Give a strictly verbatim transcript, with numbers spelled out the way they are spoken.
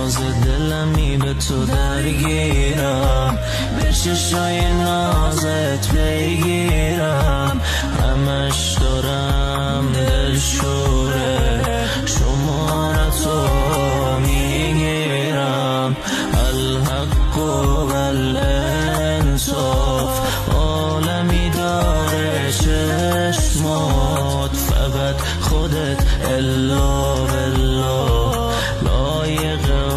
راز دلمی به تو درگیرم، به چشای نازت بگیرم، همش دارم دلشوره شمارتو میگیرم. الحق و الانصاف عالمی داره چشمات، فقط خودت الا بالله لایق